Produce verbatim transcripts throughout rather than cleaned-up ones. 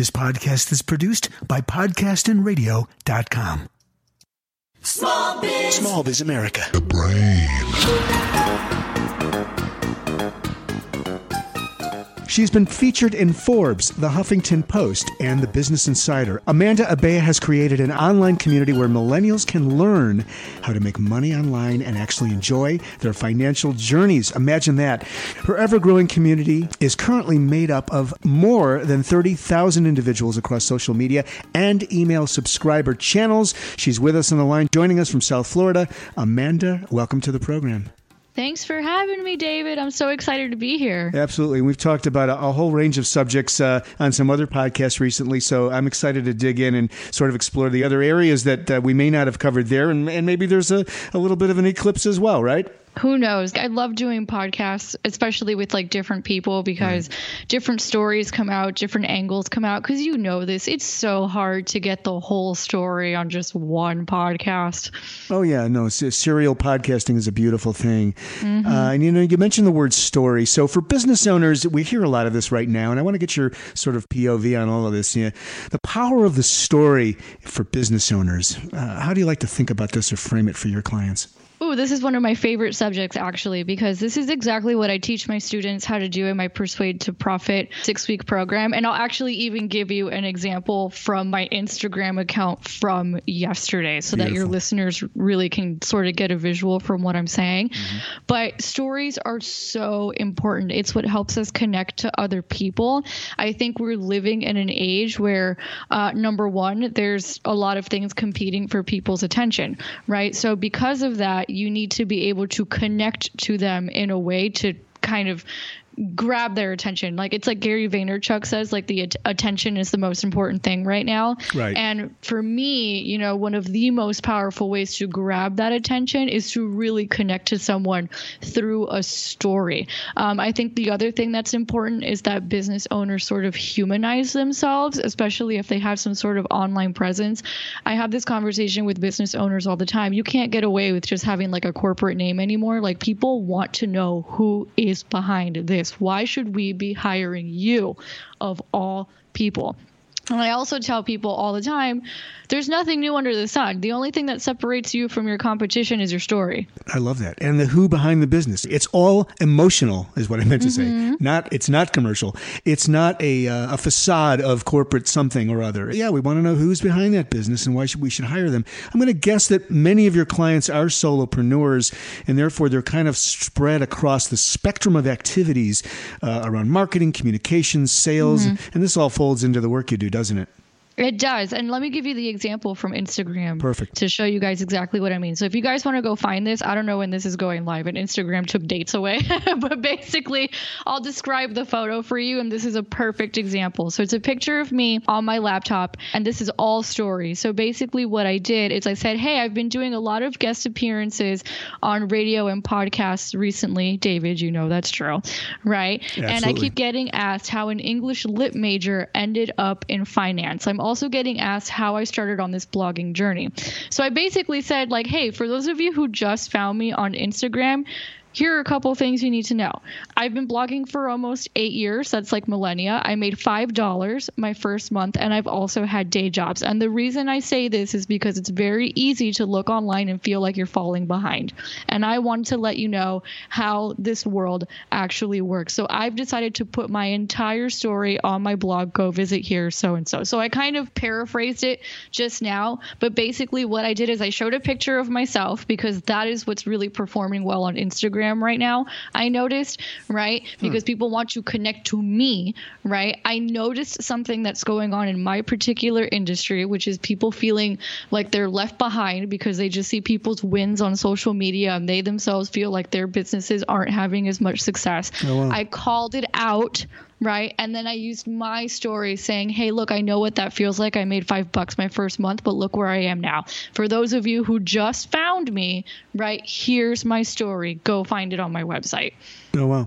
This podcast is produced by podcast and radio dot com. Small Biz. Small Biz America. The brain. She's been featured in Forbes, The Huffington Post, and The Business Insider. Amanda Abea has created an online community where millennials can learn how to make money online and actually enjoy their financial journeys. Imagine that. Her ever-growing community is currently made up of more than thirty thousand individuals across social media and email subscriber channels. She's with us on the line, joining us from South Florida. Amanda, welcome to the program. Thanks for having me, David. I'm so excited to be here. Absolutely. We've talked about a, a whole range of subjects uh, on some other podcasts recently, so I'm excited to dig in and sort of explore the other areas that uh, we may not have covered there, and, and maybe there's a, a little bit of an eclipse as well, right? Who knows? I love doing podcasts, especially with like different people, because right. different stories come out, different angles come out. Because you know this, it's so hard to get the whole story on just one podcast. Oh, yeah. No, serial podcasting is a beautiful thing. Mm-hmm. Uh, and, you know, you mentioned the word story. So for business owners, we hear a lot of this right now. And I want to get your sort of P O V on all of this. Yeah. The power of the story for business owners. Uh, how do you like to think about this or frame it for your clients? Ooh, this is one of my favorite subjects, actually, because this is exactly what I teach my students how to do in my Persuade to Profit six-week program. And I'll actually even give you an example from my Instagram account from yesterday so Beautiful. That your listeners really can sort of get a visual from what I'm saying. Mm-hmm. But stories are so important. It's what helps us connect to other people. I think we're living in an age where, uh, number one, there's a lot of things competing for people's attention, right? So because of that, you need to be able to connect to them in a way to kind of grab their attention. Like it's like Gary Vaynerchuk says, like the at- attention is the most important thing right now. Right. And for me, you know, one of the most powerful ways to grab that attention is to really connect to someone through a story. Um, I think the other thing that's important is that business owners sort of humanize themselves, especially if they have some sort of online presence. I have this conversation with business owners all the time. You can't get away with just having like a corporate name anymore. Like people want to know who is behind this. Why should we be hiring you of all people? And I also tell people all the time, there's nothing new under the sun. The only thing that separates you from your competition is your story. I love that. And the who behind the business. It's all emotional is what I meant to mm-hmm. say. Not, it's not commercial. It's not a, uh, a facade of corporate something or other. Yeah, we want to know who's behind that business and why should we should hire them. I'm going to guess that many of your clients are solopreneurs, and therefore they're kind of spread across the spectrum of activities uh, around marketing, communications, sales, mm-hmm. and this all folds into the work you do, doesn't it? It does. And let me give you the example from Instagram. Perfect. To show you guys exactly what I mean. So if you guys want to go find this, I don't know when this is going live, and Instagram took dates away, but basically I'll describe the photo for you. And this is a perfect example. So it's a picture of me on my laptop, and this is all story. So basically what I did is I said, hey, I've been doing a lot of guest appearances on radio and podcasts recently. David, you know that's true, right? Yeah, and I keep getting asked how an English lit major ended up in finance. I'm also getting asked how I started on this blogging journey. So I basically said like, hey, for those of you who just found me on Instagram, here are a couple things you need to know. I've been blogging for almost eight years. That's like millennia. I made five dollars my first month, and I've also had day jobs. And the reason I say this is because it's very easy to look online and feel like you're falling behind. And I wanted to let you know how this world actually works. So I've decided to put my entire story on my blog, Go Visit Here, so-and-so. So I kind of paraphrased it just now. But basically what I did is I showed a picture of myself because that is what's really performing well on Instagram right now, I noticed, right? Because hmm. people want to connect to me, right? I noticed something that's going on in my particular industry, which is people feeling like they're left behind because they just see people's wins on social media and they themselves feel like their businesses aren't having as much success. Oh, wow. I called it out. Right. And then I used my story saying, hey, look, I know what that feels like. I made five bucks my first month, but look where I am now. For those of you who just found me, right, here's my story. Go find it on my website. Oh, wow.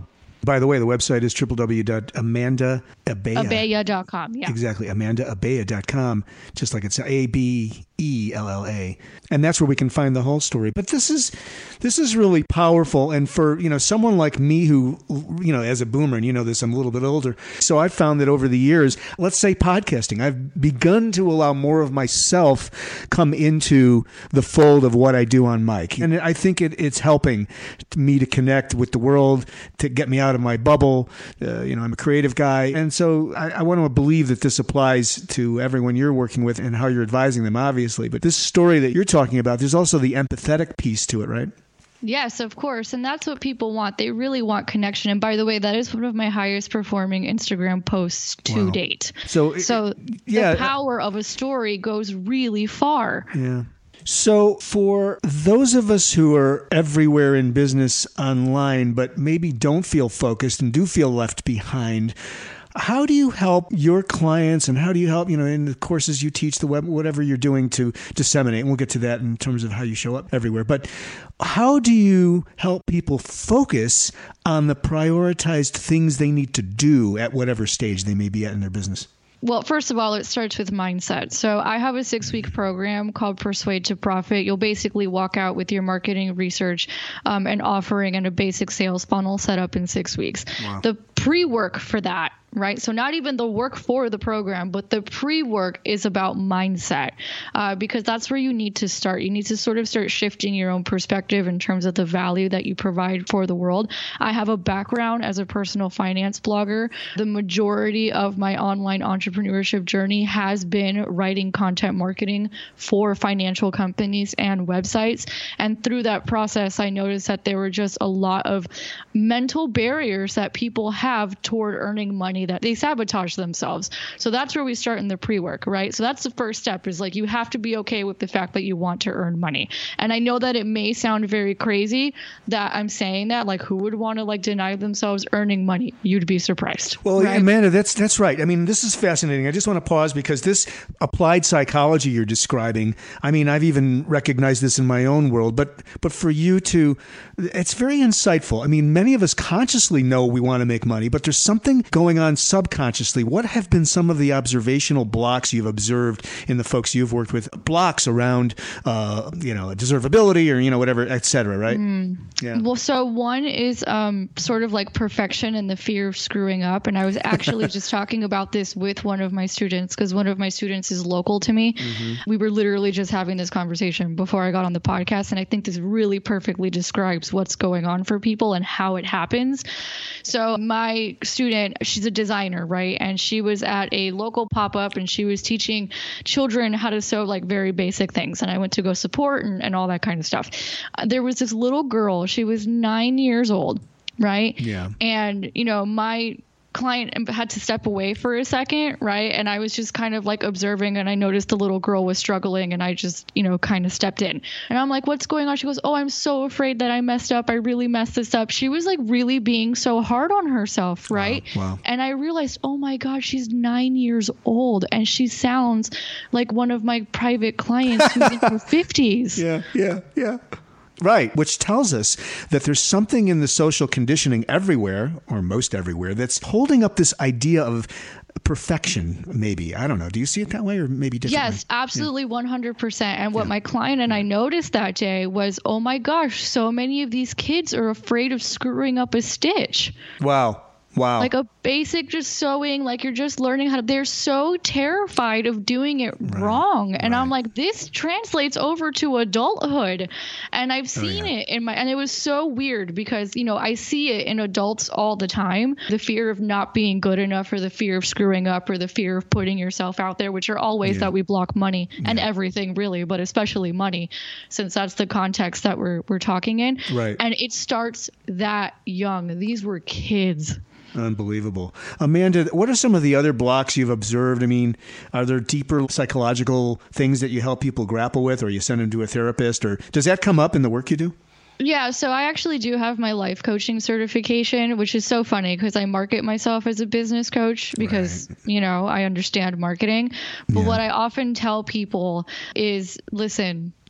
By the way, the website is w w w dot amanda abella abella dot com. Yeah. Exactly. amanda abella dot com, just like it's A B E L L A. And that's where we can find the whole story. But this is this is really powerful. And for, you know, someone like me who, you know, as a boomer, and you know this, I'm a little bit older. So I've found that over the years, let's say podcasting, I've begun to allow more of myself come into the fold of what I do on mic. And I think it, it's helping me to connect with the world, to get me out of my bubble. Uh, you know, I'm a creative guy. And so I, I want to believe that this applies to everyone you're working with and how you're advising them, obviously. But this story that you're talking about, there's also the empathetic piece to it, right? Yes, of course. And that's what people want. They really want connection. And by the way, that is one of my highest performing Instagram posts to Wow. date. So, So yeah. the power of a story goes really far. Yeah. So for those of us who are everywhere in business online, but maybe don't feel focused and do feel left behind, how do you help your clients, and how do you help, you know, in the courses you teach, the web, whatever you're doing to disseminate? And we'll get to that in terms of how you show up everywhere. But how do you help people focus on the prioritized things they need to do at whatever stage they may be at in their business? Well, first of all, it starts with mindset. So I have a six-week program called Persuade to Profit. You'll basically walk out with your marketing research um, and offering and a basic sales funnel set up in six weeks. Wow. The pre-work for that, right? So not even the work for the program, but the pre-work is about mindset, uh, because that's where you need to start. You need to sort of start shifting your own perspective in terms of the value that you provide for the world. I have a background as a personal finance blogger. The majority of my online entrepreneurship journey has been writing content marketing for financial companies and websites. And through that process, I noticed that there were just a lot of mental barriers that people have toward earning money, that they sabotage themselves. So that's where we start in the pre-work, right? So that's the first step, is like, you have to be okay with the fact that you want to earn money. And I know that it may sound very crazy that I'm saying that, like, who would want to like deny themselves earning money? You'd be surprised. Well, right? Amanda, that's that's right. I mean, this is fascinating. I just want to pause because this applied psychology you're describing, I mean, I've even recognized this in my own world, but but for you to, it's very insightful. I mean, many of us consciously know we want to make money, but there's something going on subconsciously. What have been some of the observational blocks you've observed in the folks you've worked with, blocks around, uh, you know, deservability or, you know, whatever, et cetera, right? Mm. Yeah. Well, so one is um, sort of like perfection and the fear of screwing up. And I was actually just talking about this with one of my students, because one of my students is local to me. Mm-hmm. We were literally just having this conversation before I got on the podcast. And I think this really perfectly describes what's going on for people and how it happens. So my student, she's a designer, right? And she was at a local pop-up and she was teaching children how to sew, like very basic things. And I went to go support and, and all that kind of stuff. Uh, there was this little girl, she was nine years old, right? Yeah. And, you know, my client had to step away for a second, right? And I was just kind of like observing, and I noticed the little girl was struggling, and I just, you know, kind of stepped in. And I'm like, what's going on? She goes, oh, I'm so afraid that I messed up. I really messed this up. She was like really being so hard on herself, right? Wow. Wow. And I realized, oh my God, she's nine years old, and she sounds like one of my private clients who's in her fifties. Yeah, yeah, yeah. Right, which tells us that there's something in the social conditioning everywhere, or most everywhere, that's holding up this idea of perfection, maybe. I don't know. Do you see it that way, or maybe differently? Yes, absolutely, yeah. one hundred percent. And what yeah. my client and I noticed that day was, oh my gosh, so many of these kids are afraid of screwing up a stitch. Wow. Wow. Like a basic just sewing, like you're just learning how to, they're so terrified of doing it right. wrong. And right. I'm like, this translates over to adulthood. And I've seen oh, yeah. it in my, and it was so weird because, you know, I see it in adults all the time. The fear of not being good enough, or the fear of screwing up, or the fear of putting yourself out there, which are all ways yeah. that we block money yeah. and everything really, but especially money, since that's the context that we're, we're talking in. Right. And it starts that young. These were kids. Unbelievable. Amanda, what are some of the other blocks you've observed? I mean, are there deeper psychological things that you help people grapple with, or you send them to a therapist, or does that come up in the work you do? Yeah, so I actually do have my life coaching certification, which is so funny because I market myself as a business coach because, right. you know, I understand marketing. But yeah. what I often tell people is, listen,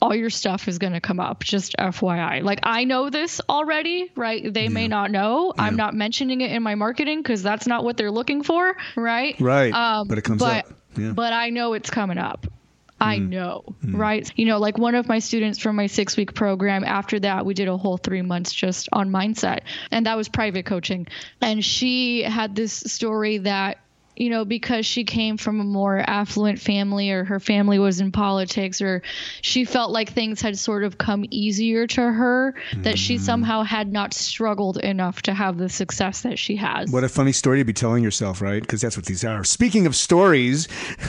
all your stuff is going to come up. Just F Y I. Like, I know this already, right? They yeah. may not know. Yeah. I'm not mentioning it in my marketing because that's not what they're looking for, right? Right. Um, but it comes but, up. Yeah. But I know it's coming up. I know, mm. right? You know, like one of my students from my six week program, after that, we did a whole three months just on mindset. And that was private coaching. And she had this story that, you know, because she came from a more affluent family, or her family was in politics, or she felt like things had sort of come easier to her, mm. that she somehow had not struggled enough to have the success that she has. What a funny story to be telling yourself, right? Because that's what these are. Speaking of stories,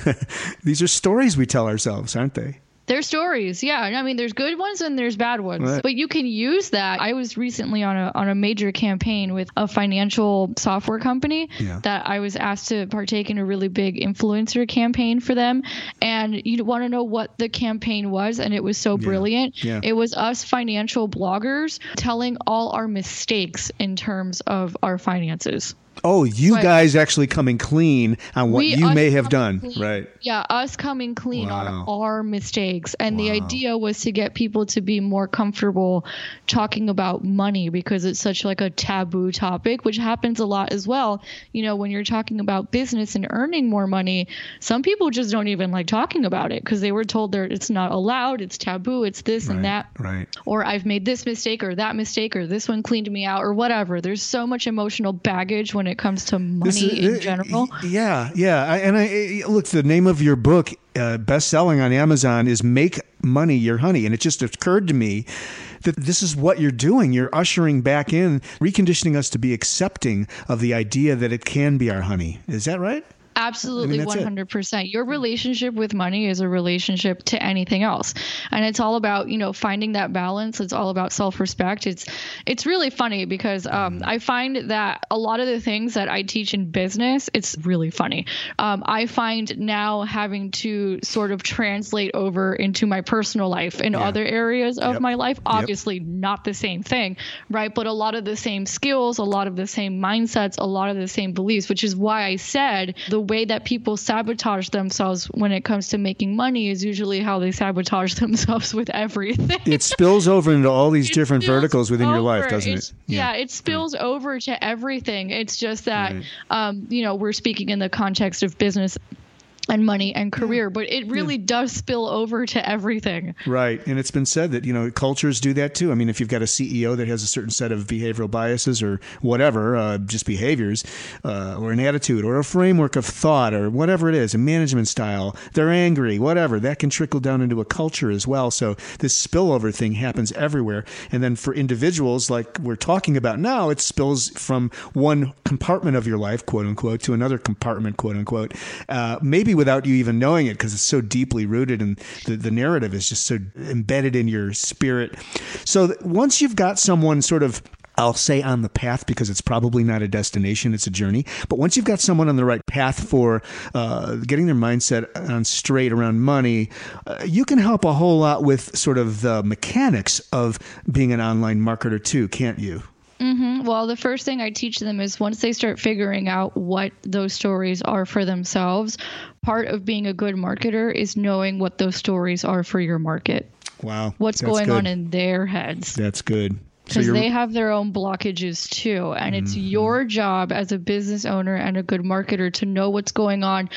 these are stories we tell ourselves, aren't they? They're stories. Yeah. I mean, there's good ones and there's bad ones, right. But you can use that. I was recently on a, on a major campaign with a financial software company yeah. that I was asked to partake in a really big influencer campaign for them. And you want to know what the campaign was? And it was so brilliant. Yeah. Yeah. It was us financial bloggers telling all our mistakes in terms of our finances. Oh, you but guys actually coming clean on what we, you may have done. Clean. Right. Yeah, us coming clean wow. on our mistakes. And wow. the idea was to get people to be more comfortable talking about money, because it's such like a taboo topic, which happens a lot as well. You know, when you're talking about business and earning more money, some people just don't even like talking about it because they were told that it's not allowed, it's taboo, it's this right. and that. Right. Or I've made this mistake or that mistake, or this one cleaned me out, or whatever. There's so much emotional baggage when it comes to money is, in general. Yeah, yeah. I, and I look, the name of your book, uh, best-selling on Amazon, is Make Money Your Honey. And it just occurred to me that this is what you're doing. You're ushering back in, reconditioning us to be accepting of the idea that it can be our honey. Is that right? Absolutely, I mean, one hundred percent. Your relationship with money is a relationship to anything else. And it's all about, you know, finding that balance. It's all about self-respect. It's it's really funny because um, I find that a lot of the things that I teach in business, it's really funny. Um, I find now having to sort of translate over into my personal life in yeah. other areas of yep. my life. Obviously, yep. not the same thing, right? But a lot of the same skills, a lot of the same mindsets, a lot of the same beliefs, which is why I said the way that people sabotage themselves when it comes to making money is usually how they sabotage themselves with everything. It spills over into all these it different verticals within over. your life, doesn't it's, it? Yeah. yeah, it spills yeah. over to everything. It's just that, right. um, you know, we're speaking in the context of business and money and career, yeah. but it really yeah. does spill over to everything. Right. And it's been said that, you know, cultures do that too. I mean, if you've got a C E O that has a certain set of behavioral biases or whatever, uh, just behaviors, uh, or an attitude or a framework of thought or whatever it is, a management style, they're angry, whatever, that can trickle down into a culture as well. So this spillover thing happens everywhere. And then for individuals like we're talking about now, it spills from one compartment of your life, quote unquote, to another compartment, quote unquote, uh, maybe without you even knowing it, because it's so deeply rooted and the, the narrative is just so embedded in your spirit. So th- once you've got someone sort of, I'll say on the path, because it's probably not a destination, it's a journey. But once you've got someone on the right path for uh, getting their mindset on straight around money, uh, you can help a whole lot with sort of the mechanics of being an online marketer too, can't you? Mm-hmm. Well, the first thing I teach them is once they start figuring out what those stories are for themselves, part of being a good marketer is knowing what those stories are for your market. Wow. What's That's going good. on in their heads. That's good. Because so they have their own blockages too. And mm-hmm. it's your job as a business owner and a good marketer to know what's going on.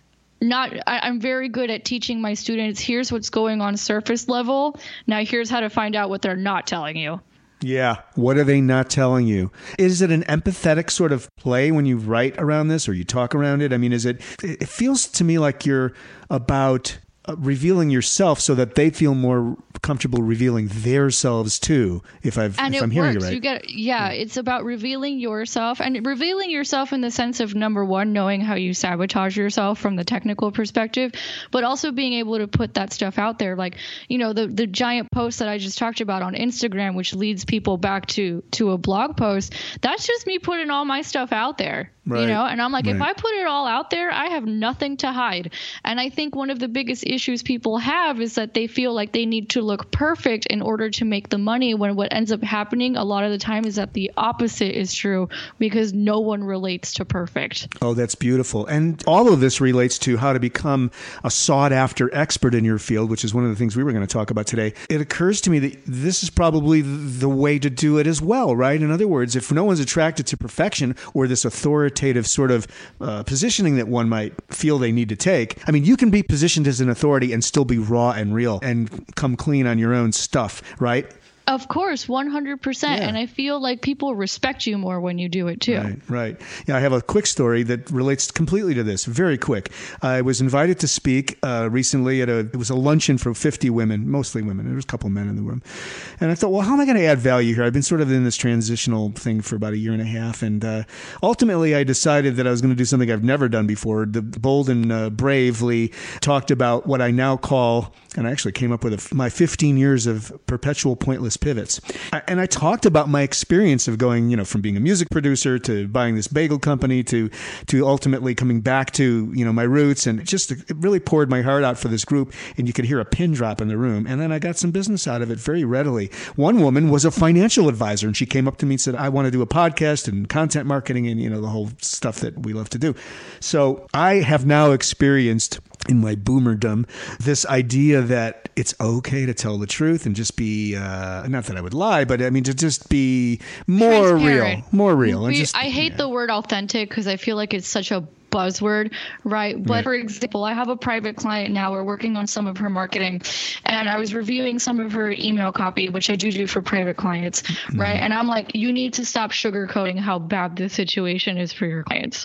Not, I, I'm very good at teaching my students, here's what's going on surface level. Now here's how to find out what they're not telling you. Yeah. What are they not telling you? Is it an empathetic sort of play when you write around this or you talk around it? I mean, is it, it feels to me like you're about revealing yourself so that they feel more comfortable revealing their selves too. If I've, and if it I'm hearing works. you right. You get, yeah, it's about revealing yourself and revealing yourself in the sense of, number one, knowing how you sabotage yourself from the technical perspective, but also being able to put that stuff out there. Like, you know, the, the giant post that I just talked about on Instagram, which leads people back to, to a blog post. That's just me putting all my stuff out there. Right. You know, and I'm like, Right. if I put it all out there, I have nothing to hide. And I think one of the biggest issues people have is that they feel like they need to look perfect in order to make the money, when what ends up happening a lot of the time is that the opposite is true, because no one relates to perfect. Oh, that's beautiful. And all of this relates to how to become a sought-after expert in your field, which is one of the things we were going to talk about today. It occurs to me that this is probably the way to do it as well, right? In other words, if no one's attracted to perfection or this authoritative sort of uh, positioning that one might feel they need to take, I mean, you can be positioned as an authority and still be raw and real and come clean on your own stuff, right? Of course, one hundred percent. Yeah. And I feel like people respect you more when you do it too. Right, right. Yeah, I have a quick story that relates completely to this. Very quick. I was invited to speak uh, recently at a, it was a luncheon for fifty women, mostly women. There was a couple of men in the room. And I thought, well, how am I going to add value here? I've been sort of in this transitional thing for about a year and a half. And uh, ultimately, I decided that I was going to do something I've never done before. The bold and uh, bravely talked about what I now call, and I actually came up with a, my fifteen years of perpetual pointless pivots. I, and I talked about my experience of going, you know, from being a music producer to buying this bagel company to to ultimately coming back to, you know, my roots. And it just it really poured my heart out for this group. And you could hear a pin drop in the room. And then I got some business out of it very readily. One woman was a financial advisor, and she came up to me and said, I want to do a podcast and content marketing and, you know, the whole stuff that we love to do. So I have now experienced in my boomerdom this idea that it's okay to tell the truth and just be, uh, not that I would lie, but I mean, to just be more real, more real. And We, just, I hate yeah. the word authentic because I feel like it's such a buzzword, right? But Right. for example, I have a private client now. We're working on some of her marketing, and I was reviewing some of her email copy, which I do do for private clients, Mm-hmm. right? And I'm like, you need to stop sugarcoating how bad this situation is for your clients.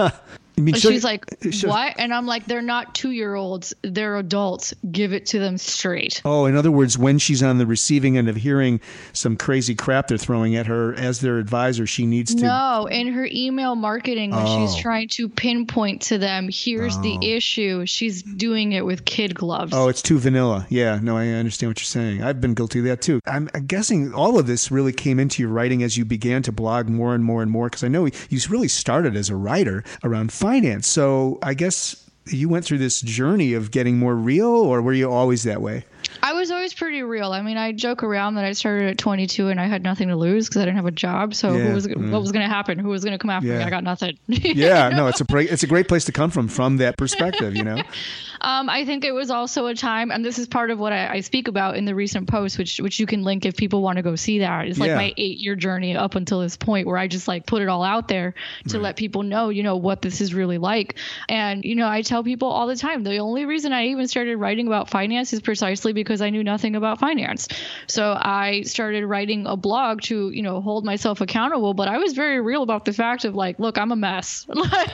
I mean, And so- she's like, so- what? And I'm like, they're not two-year-olds. They're adults. Give it to them straight. Oh, in other words, when she's on the receiving end of hearing some crazy crap they're throwing at her as their advisor, she needs to. No, in her email marketing, when Oh. she's trying to pinpoint to them, here's the issue, she's doing it with kid gloves. Oh, it's too vanilla. Yeah, no, I understand what you're saying. I've been guilty of that too. I'm guessing all of this really came into your writing as you began to blog more and more and more, because I know you really started as a writer around finance. So I guess you went through this journey of getting more real, or were you always that way? I was always pretty real. I mean, I joke around that I started at twenty-two and I had nothing to lose because I didn't have a job. So Yeah, who was mm. what was going to happen? Who was going to come after me? Yeah. I got nothing. Yeah, no, it's a great, it's a great place to come from, from that perspective, you know? Um, I think it was also a time, and this is part of what I, I speak about in the recent post, which which you can link if people want to go see that. It's like Yeah. my eight year journey up until this point where I just like put it all out there to Right. let people know, you know, what this is really like. And, you know, I tell people all the time, the only reason I even started writing about finance is precisely because I knew nothing about finance. So I started writing a blog to, you know, hold myself accountable. But I was very real about the fact of like, look, I'm a mess.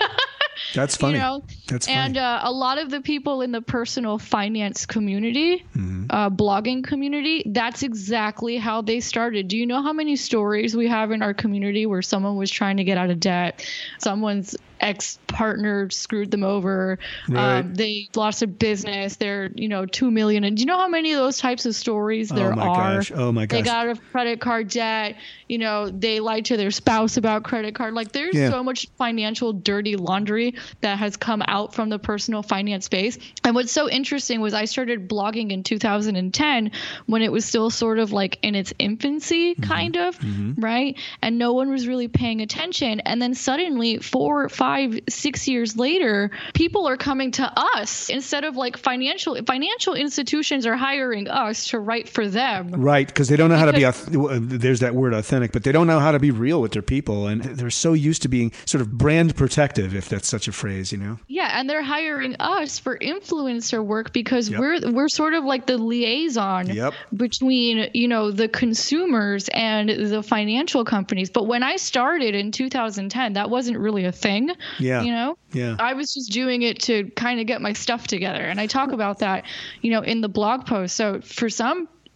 That's funny. You know, That's funny. and uh, a lot of the people in the personal finance community, Mm-hmm. uh, blogging community, that's exactly how they started. Do you know how many stories we have in our community where someone was trying to get out of debt, someone's ex-partner screwed them over, Right. um, they lost a business, they're, you know, two million. And do you know how many of those types of stories there oh my are? gosh. Oh my They gosh. got out of credit card debt. You know, they lied to their spouse about credit card. Like there's Yeah. so much financial dirty laundry that has come out from the personal finance space. And what's so interesting was I started blogging in two thousand ten when it was still sort of like in its infancy, kind of, right? And no one was really paying attention. And then suddenly four, five, six years later, people are coming to us instead of like financial financial institutions are hiring us to write for them. Right, because they don't know how to be, auth- there's that word authentic, but they don't know how to be real with their people. And they're so used to being sort of brand protective, if that's such a phrase, you know? Yeah, and they're hiring us for influencer work because Yep. we're we're sort of like the liaison Yep. between, you know, the consumers and the financial companies. But when I started in two thousand ten, that wasn't really a thing. Yeah. You know? Yeah. I was just doing it to kind of get my stuff together. And I talk about that, you know, in the blog post. So for some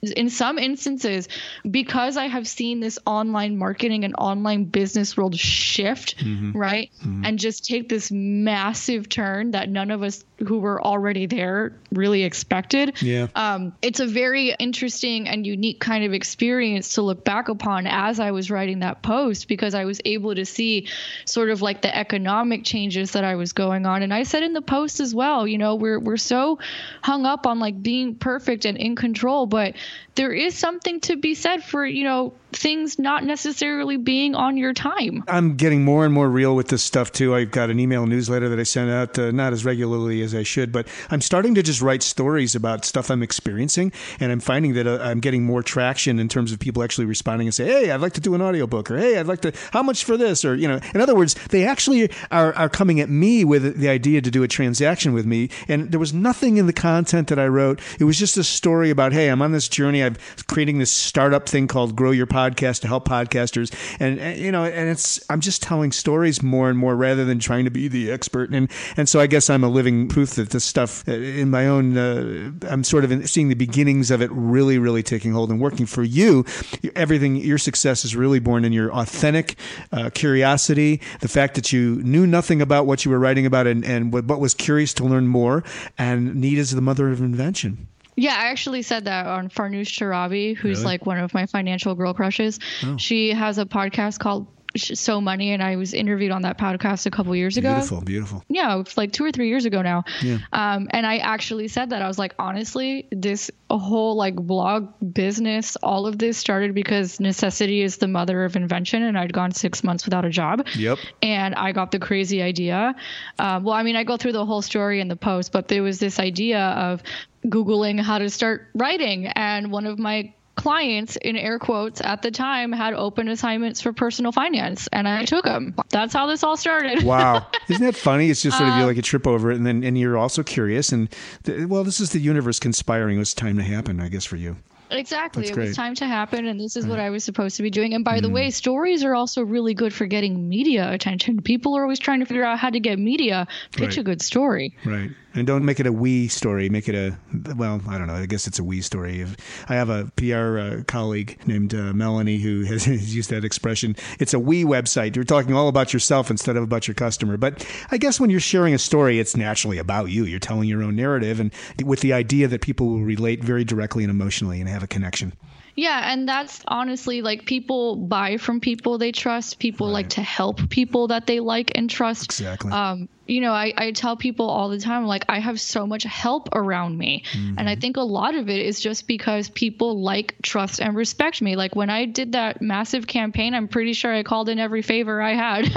in some instances, because I have seen this online marketing and online business world shift, mm-hmm. right? Mm-hmm. And just take this massive turn that none of us who were already there really expected. Yeah. Um, it's a very interesting and unique kind of experience to look back upon as I was writing that post, because I was able to see sort of like the economic changes that I was going on. And I said in the post as well, you know, we're, we're so hung up on like being perfect and in control, but there is something to be said for, you know, things not necessarily being on your time. I'm getting more and more real with this stuff too. I've got an email newsletter that I send out, uh, not as regularly as I should, but I'm starting to just write stories about stuff I'm experiencing. And I'm finding that uh, I'm getting more traction in terms of people actually responding and say, hey, I'd like to do an audiobook, or hey, I'd like to, how much for this? Or, you know, in other words, they actually are, are coming at me with the idea to do a transaction with me. And there was nothing in the content that I wrote. It was just a story about, hey, I'm on this journey. I'm creating this startup thing called Grow Your Podcast to help podcasters. And, and, you know, and it's, I'm just telling stories more and more rather than trying to be the expert. And, and so I guess I'm a living proof that this stuff in my own, uh, I'm sort of seeing the beginnings of it really, really taking hold and working for you. Everything, your success is really born in your authentic uh, curiosity, the fact that you knew nothing about what you were writing about and, and but was curious to learn more. And need is the mother of invention. Yeah, I actually said that on Farnoosh Torabi, who's Really? like one of my financial girl crushes. Oh. She has a podcast called So Money, and I was interviewed on that podcast a couple years ago. Beautiful, beautiful. Yeah, it's like two or three years ago now. Yeah. Um, and I actually said that. I was like, honestly, this whole like blog business, all of this started because necessity is the mother of invention, and I'd gone six months without a job. Yep. And I got the crazy idea. Um, well, I mean, I go through the whole story in the post, but there was this idea of Googling how to start writing, and one of my clients, in air quotes, at the time had open assignments for personal finance, and I took them. That's how this all started. Wow. Isn't that funny? It's just sort of Um, you like a trip over it, and then and you're also curious. And th- well, this is the universe conspiring. It was time to happen, I guess, for you. Exactly. That's It great. was time to happen, and this is what I was supposed to be doing. And by the way, stories are also really good for getting media attention. People are always trying to figure out how to get media. Pitch Right. a good story. Right. And don't make it a we story. Make it a, well, I don't know. I guess it's a we story. I have a P R uh, colleague named uh, Melanie who has, has used that expression. It's a we website. You're talking all about yourself instead of about your customer. But I guess when you're sharing a story, it's naturally about you. You're telling your own narrative, and with the idea that people will relate very directly and emotionally and have a connection. Yeah, and that's honestly like people buy from people they trust. People Right. like to help people that they like and trust. Exactly. Um, you know, I, I tell people all the time, like, I have so much help around me. Mm-hmm. And I think a lot of it is just because people like, trust, and respect me. Like when I did that massive campaign, I'm pretty sure I called in every favor I had.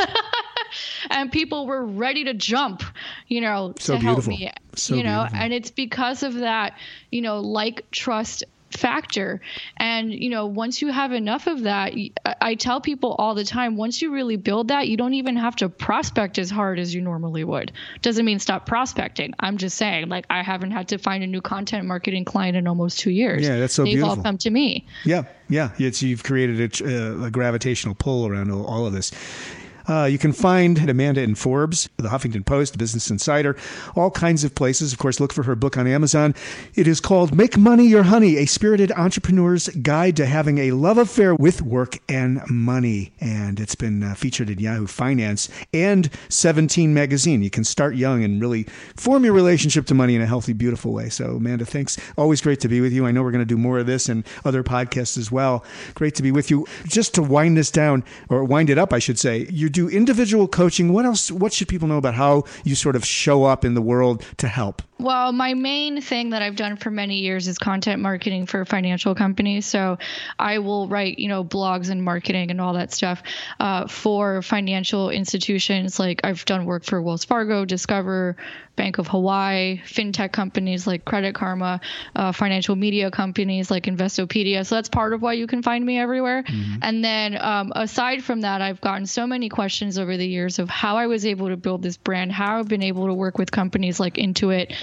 And people were ready to jump, you know, So to help beautiful. me. So you know, beautiful. and it's because of that, you know, like, trust factor. And, you know, once you have enough of that, I, I tell people all the time, once you really build that, you don't even have to prospect as hard as you normally would. Doesn't mean stop prospecting. I'm just saying, like, I haven't had to find a new content marketing client in almost two years. Yeah, that's so They've beautiful. all come to me. Yeah. Yeah. It's, you've created a, a gravitational pull around all, all of this. Uh, you can find Amanda in Forbes, the Huffington Post, Business Insider, all kinds of places. Of course, look for her book on Amazon. It is called Make Money Your Honey, a spirited entrepreneur's guide to having a love affair with work and money. And it's been uh, featured in Yahoo Finance and seventeen magazine. You can start young and really form your relationship to money in a healthy, beautiful way. So, Amanda, thanks. Always great to be with you. I know we're going to do more of this and other podcasts as well. Great to be with you. Just to wind this down, or wind it up, I should say, you do individual coaching. What else? What should people know about how you sort of show up in the world to help? Well, my main thing that I've done for many years is content marketing for financial companies. So I will write, you know, blogs and marketing and all that stuff uh, for financial institutions. Like I've done work for Wells Fargo, Discover, Bank of Hawaii, fintech companies like Credit Karma, uh, financial media companies like Investopedia. So that's part of why you can find me everywhere. Mm-hmm. And then um, aside from that, I've gotten so many questions over the years of how I was able to build this brand, how I've been able to work with companies like Intuit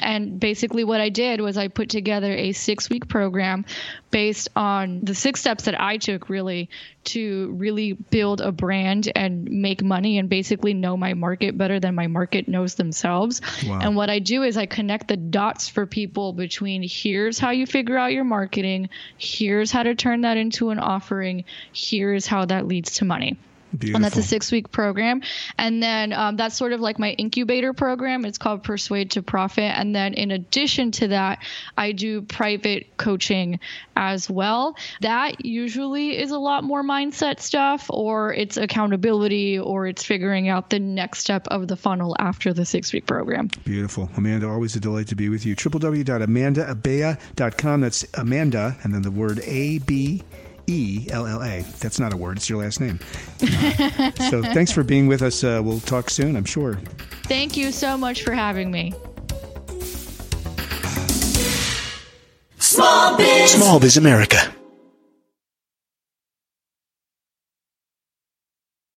And basically what I did was I put together a six-week program based on the six steps that I took really to really build a brand and make money and basically know my market better than my market knows themselves. Wow. And what I do is I connect the dots for people between here's how you figure out your marketing, here's how to turn that into an offering, here's how that leads to money. Beautiful. And that's a six-week program. And then um, that's sort of like my incubator program. It's called Persuade to Profit. And then in addition to that, I do private coaching as well. That usually is a lot more mindset stuff, or it's accountability, or it's figuring out the next step of the funnel after the six-week program. Beautiful. Amanda, always a delight to be with you. w w w dot amanda abea dot com. That's Amanda, and then the word A B E L L A. That's not a word. It's your last name. Uh, so thanks for being with us. Uh, we'll talk soon, I'm sure. Thank you so much for having me. Small Biz. Small Biz America.